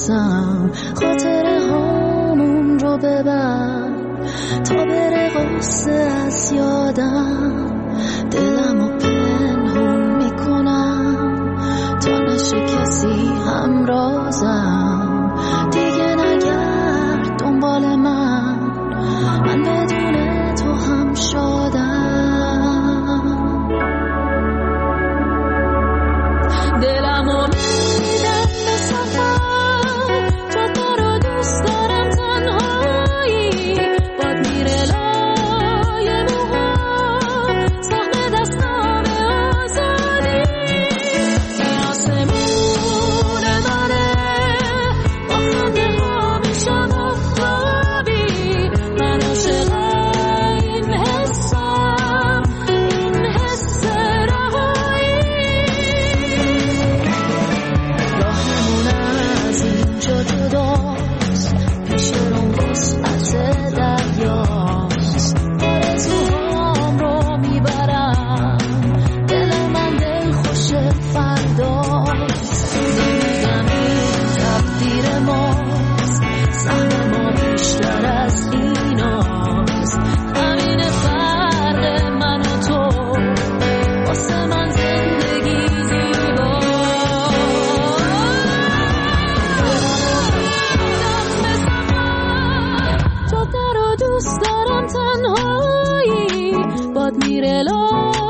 میپرسم خاطره هامون رو ببر تا بره غصه از یادم دلمو پنهون میکنم تا نشه کسی همرازم دیگه نگرد دنبال من بدون تو هم شادم دلمو میدم به سفر تو رو دوست دارم تنهایی باد میره لای موها سهم دستام آزادی این آسمون منه با خنده ها میشم افتابی من عاشق این حسم این حس رهایی راهمون از اینجا جداست پیش رو وسعت دریاست آرزوهام رو میبرم دل من دل خوش فرداست نمیگم این تقدیر ماست سهم ما بیشتر از ایناست همین فرق من و تو واسه من زندگی تو رو دوست دارم تنهایی باد میره